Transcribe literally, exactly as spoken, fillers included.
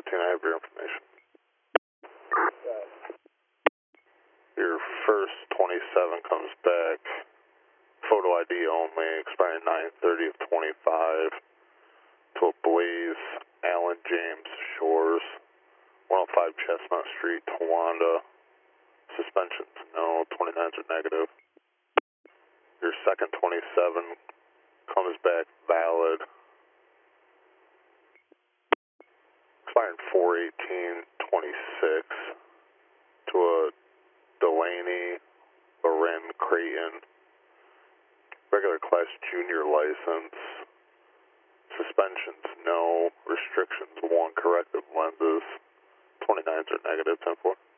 fifteen, I have your information. Your first twenty-seven comes back, photo I D only, expiring nine thirty of twenty-five, to a Blaze, Allen James Shores, one oh five Chestnut Street, Towanda. Suspensions, no. twenty-nines are negative. Your second twenty-seven comes back valid, expiring four eighteen twenty-six, to a Delaney, Loren Creighton, regular class junior license. Suspensions, no. Restrictions, one. Corrective lenses, twenty-nines are negative, ten four.